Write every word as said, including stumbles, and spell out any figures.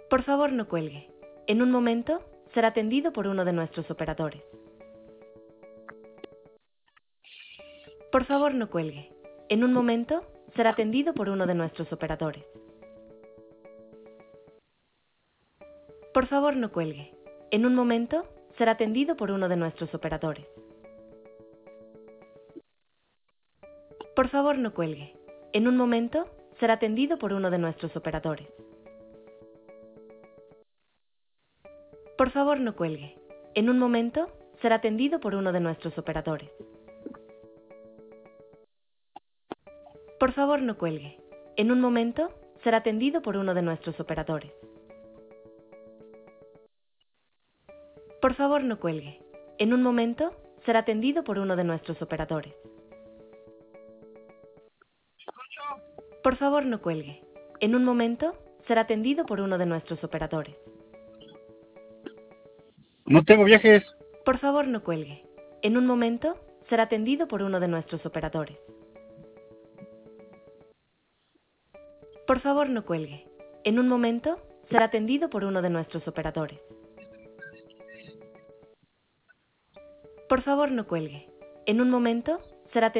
Por favor, no cuelgue. En un momento, será atendido por uno de nuestros operadores. Por favor, no cuelgue. En un momento, será atendido por uno de nuestros operadores. Por favor, no cuelgue. En un momento, será atendido por uno de nuestros operadores. Por favor, no cuelgue. En un momento, será atendido por uno de nuestros operadores. Por favor, no cuelgue. En un momento, será atendido por uno de nuestros operadores. Por favor, no cuelgue. En un momento, será atendido por uno de nuestros operadores. Por favor, no cuelgue. En un momento, será atendido por uno de nuestros operadores. Por favor, no cuelgue. En un momento, será atendido por uno de nuestros operadores. No tengo viajes. Por favor, no cuelgue. En un momento, será atendido por uno de nuestros operadores. Por favor, no cuelgue. En un momento, será atendido por uno de nuestros operadores. Por favor, no cuelgue. En un momento, será atendido